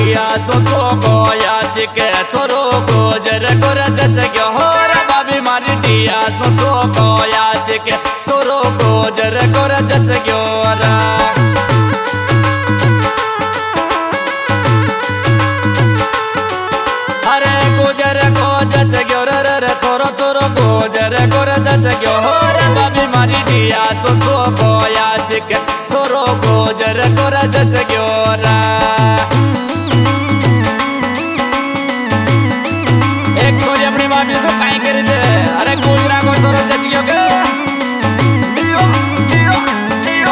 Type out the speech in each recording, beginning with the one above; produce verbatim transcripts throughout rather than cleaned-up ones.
डिया सोचो गोया सिके छोरो गोजर गोर जच गयो होर बाबी मारी डिया सोचो गोया सिके छोरो गोजर गोर जच गयो रा अरे गोजर को जच गयो रे रे छोरो छोरो गोजर गोर जच गयो होर बाबी मारी डिया सोचो गोया सिके छोरो गोजर गोर जच गयो रा एक छोरी अपनी बाबी से काई करी दे अरे गोजरा को छोरो जच गयो के दियो दियो दियो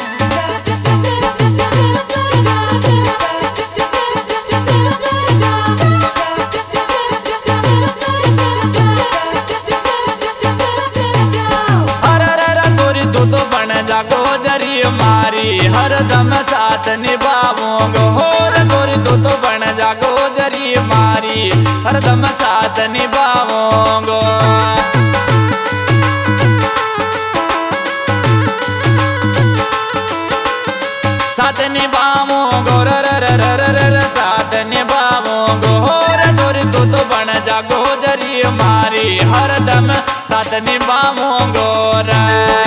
अरे रे रे छोरी तू तो बन जा गोजरी मारी हरदम साथ निभाऊंगो होर छोरी तू तो बन जा गोजरी मारी हरदम साथ निभाऊंगो साथ निभाऊंगो रे रे रे रे रे रे साथ निभाऊंगो होर छोरी तू तो बन जा गोजरी मारी हरदम साथ निभाऊंगो रे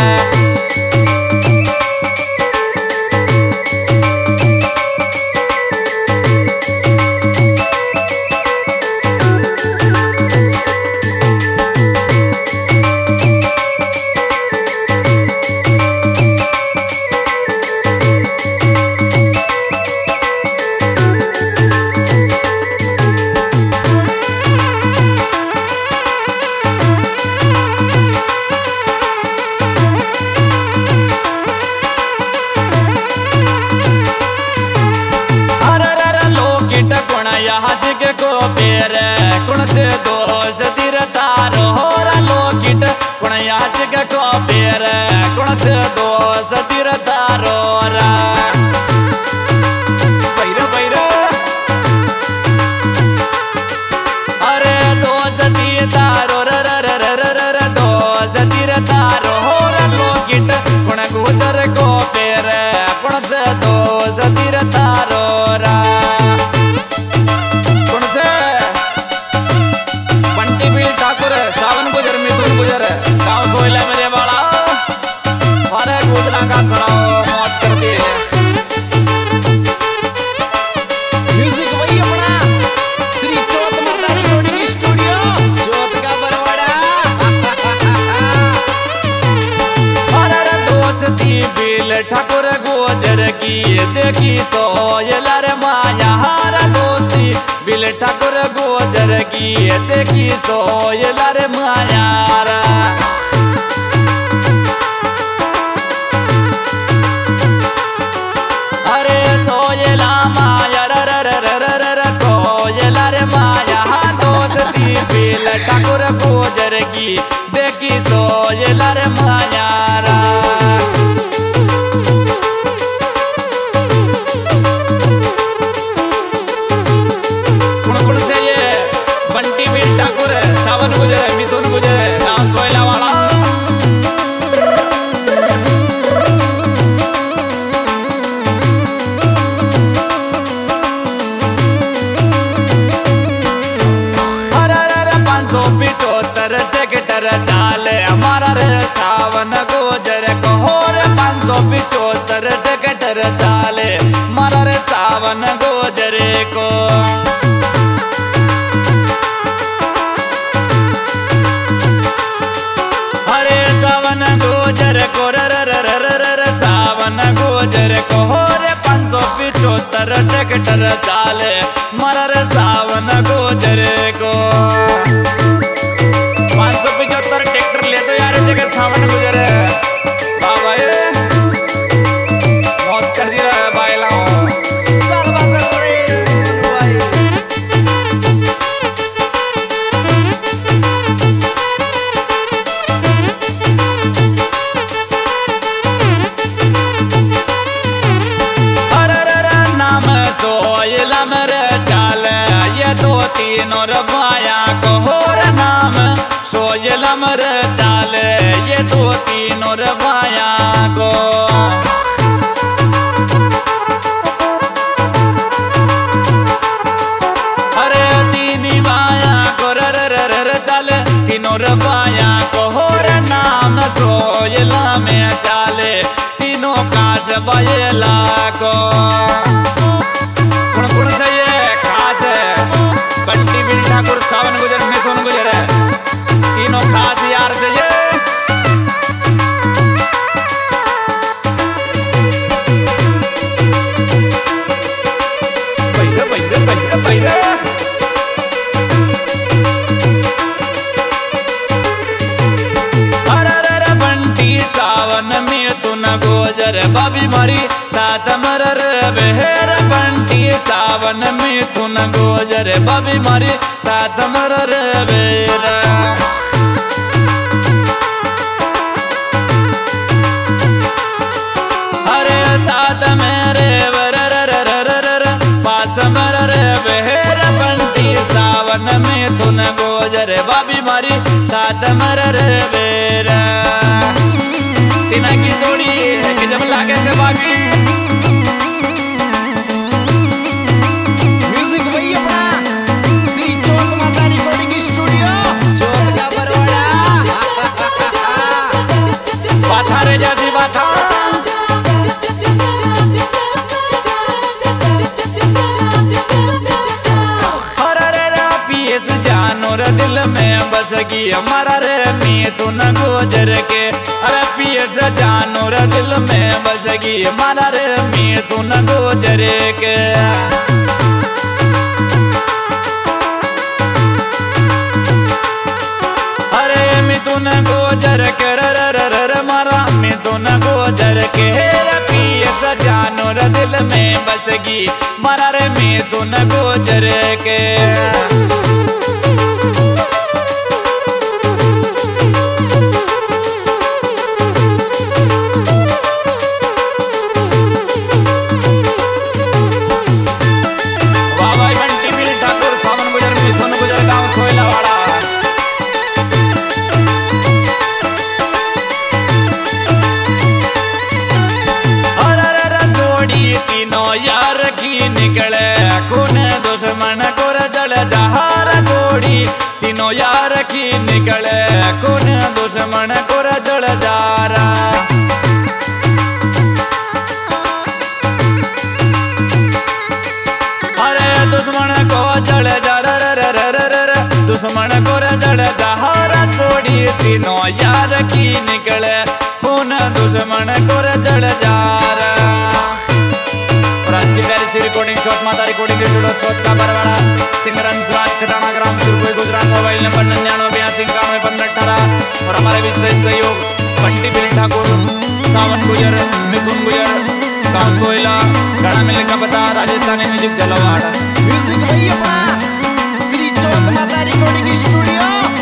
हसिक को पेर कुण से दोष तीर तारो होरा लोकिट कुण हसिक को पेर कुण से दोष तीर तारो रा बैर बैर अरे दोष तीर तारो रे रे रे रे रे दोष तीर तारो होरा लोकिट कुण गुजर को पेर कुण से दोष तीर तारो रा सावन गुजर मिथुन गुजर गाँव सोयला मेरे बाला अरे गोदना का चढ़ाओ मौज करती है म्यूजिक वही अपना श्री चौथ माता रिकॉर्डिंग स्टूडियो चौथ का बरवाड़ा अरे दोस्ती बिल ठाकुर गोजर की देखी सोयला रे माया हारा दोस्ती बिल ठाकुर गोजर की देखी सोयला रे माया रा अरे सोयला माया रा रा रा रा रा रा सोयला रे माया दोस्ती बिल ठाकुर गोजर की देखी सोयला रे माया रा सावन गुजर मिथुन गुजर गाँव सोयला वाला अरे पाँच सौ पिछोत्तर टिकटर चाले हमारा रे सावन गुजर को रे पाँच सौ पिछोत्तर टिकटर चाले हमारा रे सावन गुजर को गोजर को र र र र र र सावन गोजर को रे पाँच सौ पिछोत्तर टिकटर चाले मर सावन गोजर को पाँच सौ पिछोत्तर टिकटर ले तो यार जगह सावन गुजर बाबा मौज कर दिया बाइला सोयला मेरे चाल ये दो तीनों रबाया को होर नाम सोयला मेरे चाल ये दो तीनों रबाया को सोयला में चाले तीनों काश बयला को कौन कौन सा ये खास है बंटी बिल ठाकुर सावन गुजर मिथुन गुजर है तीनों खास यार से ये बैठे बैठे बैठे बैठे सावन में तू न गोजर बाबी मारी साथ मरर बहेर बंटी सावन में तू न गोजर बाबी मारी साथ मरर बेर अरे साथ मेरे वर पास मरर बहेर बंटी सावन में तू न गोजर बाबी मारी साथ मरर बेर तीना की जोड़ी कि जब लागे से बागी म्यूजिक वही अपना श्री चौक माता रिकॉर्डिंग स्टूडियो चौक का बरवाड़ा बाथा रे जैसी बाथा हरा रे पीएस जानोर दिल में बस गई हमारा रे मी तू न गोजर के अरे पीएस जानोर दिल में बस गई हमारा रे मी तू न गोजर के अरे मी तू न गोजर के र र मारा मी तू न गोजर के पीएस जानोर दिल में बस गई मारा रे मी तू न गोजर के यार की निकले कौन दुश्मन को जल जहार जोड़ी तीनों यार की निकले कौन दुश्मन को जल जारा अरे दुश्मन को जल जार दुश्मन को जल जहार जोड़ी तीनों यार की निकले कौन दुश्मन को जल जारा रिकॉर्डिंग चौथ माता रिकॉर्डिंग स्टूडियो चौथ का बरवाड़ा सिंगरन राज खटाना ग्राम सुरपुर गुजरात मोबाइल नंबर निन्यानवे बयासी इक्यानवे पंद्रह अठारह और हमारे विशेष सहयोग बंटी बिल ठाकुर सावन गुजर मिथुन गुजर गाँव सोयला गड़ा मिलने का पता राजस्थानी म्यूजिक जलवाड़ा म्यूजिक वही अपना श्री चौक माता रिकॉर्डिंग स्टूडियो